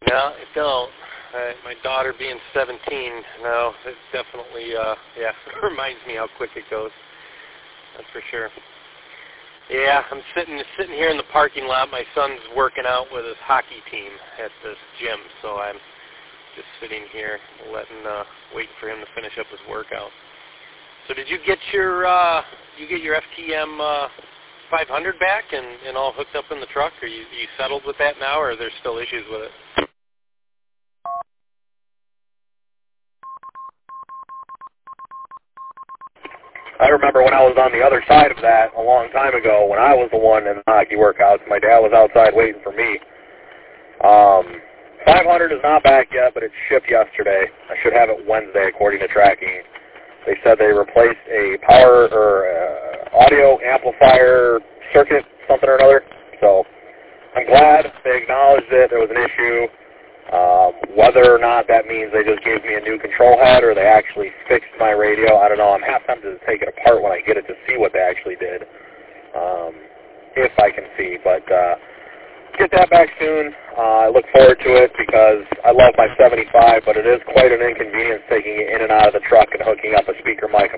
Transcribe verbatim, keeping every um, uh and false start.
No, it don't. Uh, my daughter being seventeen, no, it definitely, uh, yeah, reminds me how quick it goes. That's for sure. Yeah, I'm sitting sitting here in the parking lot. My son's working out with his hockey team at this gym, so I'm just sitting here, letting, uh, waiting for him to finish up his workout. So, did you get your, uh, you get your F T M uh, five hundred back and, and all hooked up in the truck? Are you, you settled with that now, or are there still issues with it? I remember when I was on the other side of that a long time ago, when I was the one in the hockey workouts, my dad was outside waiting for me. Um, five hundred is not back yet, but it shipped yesterday. I should have it Wednesday, according to tracking. They said they replaced a power or uh, audio amplifier circuit, something or another. So I'm glad they acknowledged it. There was an issue. Um, whether or not that means they just gave me a new control head or they actually fixed my radio, I don't know. I'm half tempted to take it apart when I get it to see what they actually did, um, if I can see. But uh, get that back soon. Uh, I look forward to it because I love my seventy-five, but it is quite an inconvenience taking it in and out of the truck and hooking up a speaker mic and